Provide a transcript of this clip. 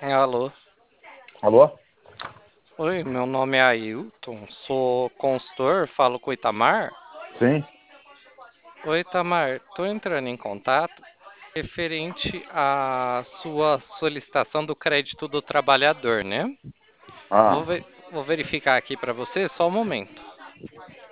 Alô. Alô? Oi, meu nome é Ailton, sou consultor, falo com o Itamar. Sim? Oi, Itamar, estou entrando em contato referente à sua solicitação do crédito do trabalhador, né? Ah, Vou verificar aqui para você, só um momento.